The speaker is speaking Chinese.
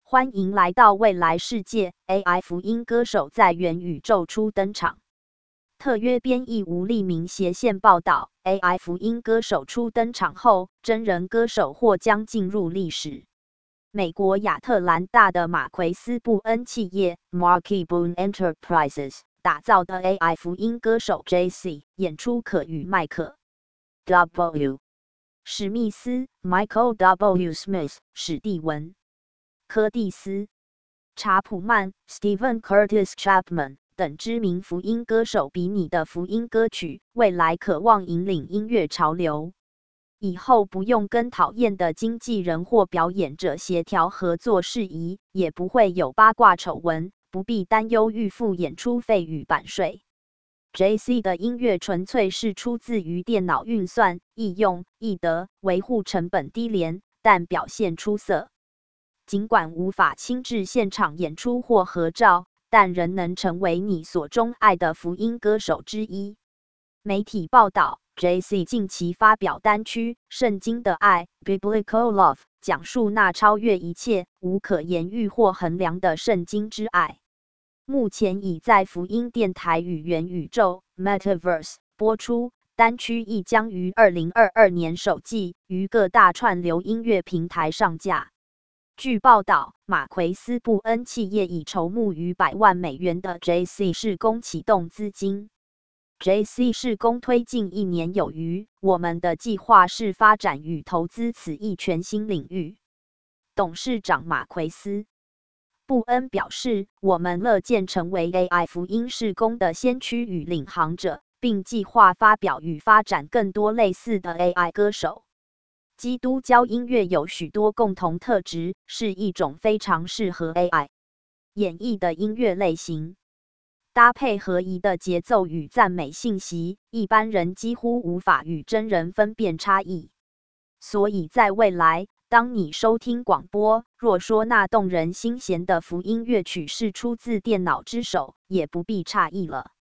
欢迎来到未来世界 ，AI 福音歌手在元宇宙初登场。特约编译吴立明斜线报道 ，AI 福音歌手初登场后，真人歌手或将进入历史。美国亚特兰大的马奎斯·布恩企业 （Marquis Boone Enterprises） 打造的 AI 福音歌手 JC 演出可与麦克 W. 史密斯 （Michael W. Smith）、史蒂文。柯蒂斯·查普曼 （Stephen Curtis Chapman） 等知名福音歌手比拟的福音歌曲，未来渴望引领音乐潮流。以后不用跟讨厌的经纪人或表演者协调合作事宜，也不会有八卦丑闻，不必担忧预付演出费与版税。JC 的音乐纯粹是出自于电脑运算，易用、易得，维护成本低廉，但表现出色。尽管无法亲自现场演出或合照，但仍能成为你所钟爱的福音歌手之一。媒体报道 ，JC 近期发表单曲《圣经的爱》（Biblical Love）， 讲述那超越一切、无可言喻或衡量的圣经之爱。目前已在福音电台与元宇宙 （Metaverse） 播出，单曲亦将于2022年首季于各大串流音乐平台上架。据报道，马奎斯·布恩企业已筹募逾100万美元的 JC 事工启动资金。JC 事工推进1年有余，我们的计划是发展与投资此一全新领域。董事长马奎斯·布恩表示，我们乐见成为 AI 福音事工的先驱与领航者，并计划发表与发展更多类似的 AI 歌手。基督教音乐有许多共同特质，是一种非常适合 AI 演绎的音乐类型。搭配合宜的节奏与赞美信息，一般人几乎无法与真人分辨差异。所以在未来，当你收听广播，若说那动人心弦的福音乐曲是出自电脑之手，也不必诧异了。